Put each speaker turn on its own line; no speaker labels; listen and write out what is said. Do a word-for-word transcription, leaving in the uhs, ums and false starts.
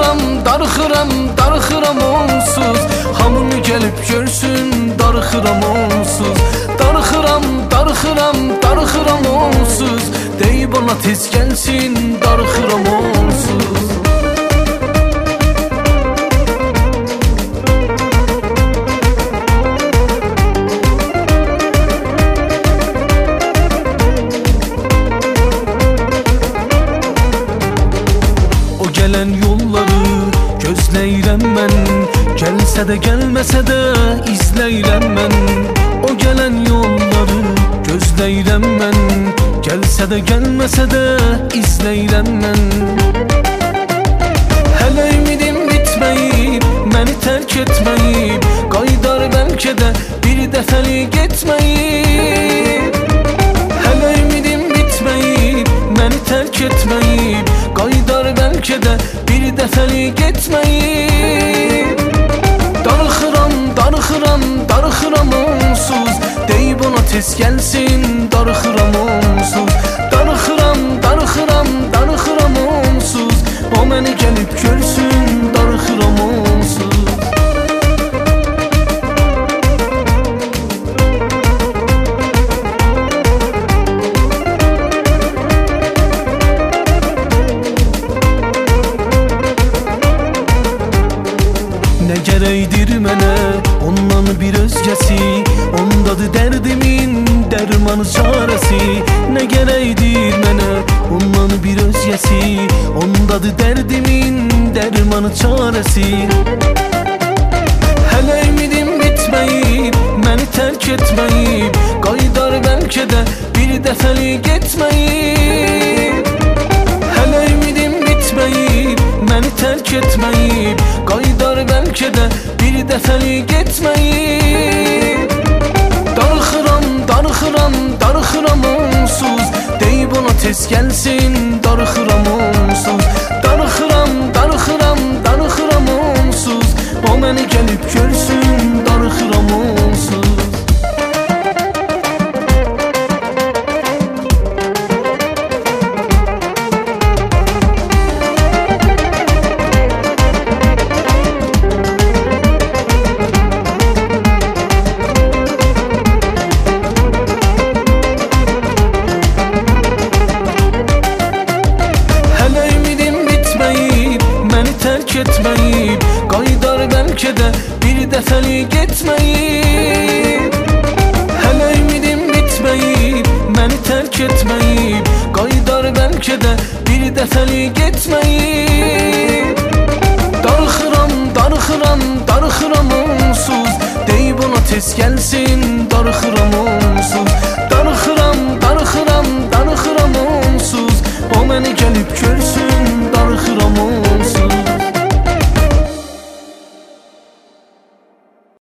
Darıxıram, darıxıram, darıxıram onsuz. Hamını gelip görsün, darıxıram onsuz. Darıxıram, darıxıram, darıxıram onsuz. Deyib ona tez gelsin, darıxıram onsuz. Gelen yolları gözləyirəm mən, gəlsə də gəlməsə də izləyirəm mən. O gələn yolları gözləyirəm mən, gəlsə də gəlməsə də izləyirəm mən. Hələ ümidim bitməyib, məni tərk etməyib, qaydar bəlkə də bir dəfəlik getməyib. Hələ ümidim bitməyib, məni tərk etməyib, qaydar bəlkə də bir dəfəlik getməyib. Darıxıram, darıxıram, darıxıram onsuz. Deyib ona tez gəlsin, darıxıram onsuz. Darıxıram, darıxıram, darıxıram onsuz. O məni gəlib görsün, darıxıram onsuz. Nə gərəkdir mənə ondan bir özgəsi, ondadır dərdimin dərmanı çarəsi. Nə gərəkdir mənə ondan bir özgəsi, ondadır dərdimin dərmanı çarəsi. Hələ ümidim bitməyib, məni tərk etməyib, qaydar bəlkə də bir dəfəlik getməyib. Hələ ümidim bitməyib, məni tərk etməyib, qaydar bəlkə də bir dəfəlik getməyib. Darıxıram, darıxıram, darıxıram onsuz. Deyib ona tez gəlsin, darıxıram onsuz. Darıxıram, darıxıram, darıxıram onsuz. O məni gəlib görsün, darıxıram onsuz. Tərk etməyib, qaydar bəlkə də bir dəfəlik getməyib. Hələ ümidim bitməyib, məni tərk etməyib, qaydar bəlkə də bir dəfəlik getməyib. Darıxıram, darıxıram, darıxıram onsuz. Deyib ona tez gəlsin,